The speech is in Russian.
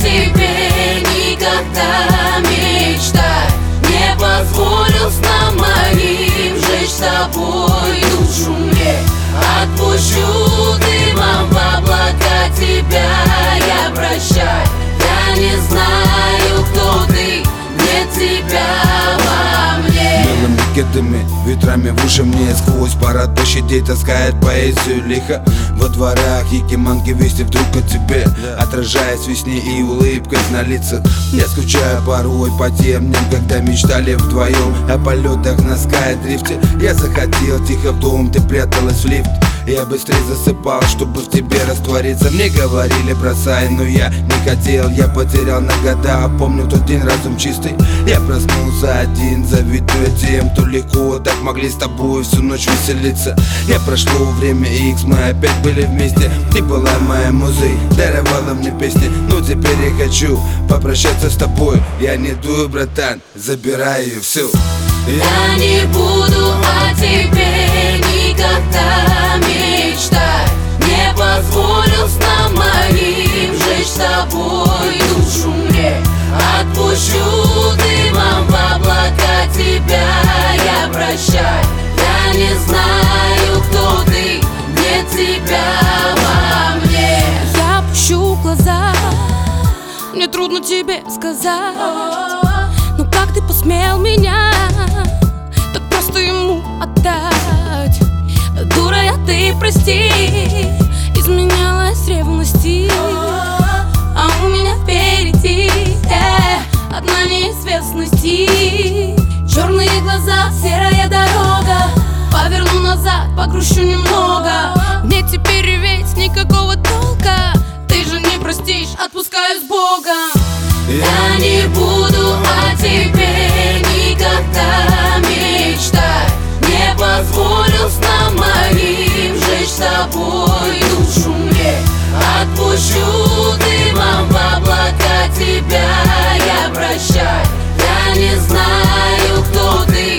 тебе никогда мечтать. Не позволю снам моим жечь с тобой душу мне. Отпущу дымом в облака тебя я прощай. Я не знаю, кто ты, нет тебя во мне. Белыми кедами, ветрами в уши мне сквозь парад площадей таскает поэзию лихо. Во дворах якиманки вести вдруг о тебе, отражаясь в весне и улыбкой на лицах. Я скучаю порой по тем дням, когда мечтали вдвоем о полетах на скайдрифте. Я заходил тихо в дом, ты пряталась в лифт. Я быстрее засыпал, чтобы в тебе раствориться. Мне говорили бросай, но я не хотел. Я потерял на года, помню тот день разум чистый. Я проснулся один, завидуя тем, кто легко так могли с тобой всю ночь веселиться. Я прошло время X, мы опять были вместе. Ты была моей музой, даровала мне песни. Но теперь я хочу попрощаться с тобой. Я не дую, братан, забираю все. Я не буду о тебе никогда мечтать. Не позволю снам моим жечь с тобой душу мне. Отпущу дымом в облака тебя я прощай. Я не знаю, кто ты, нет тебя во мне. Я опущу глаза, мне трудно тебе сказать. Но как ты посмел меня так просто ему отдать? Дура я, ты прости, изменялась ревности. А у меня впереди одна неизвестность. Черные глаза, серая дорога. Поверну назад, погрущу немного.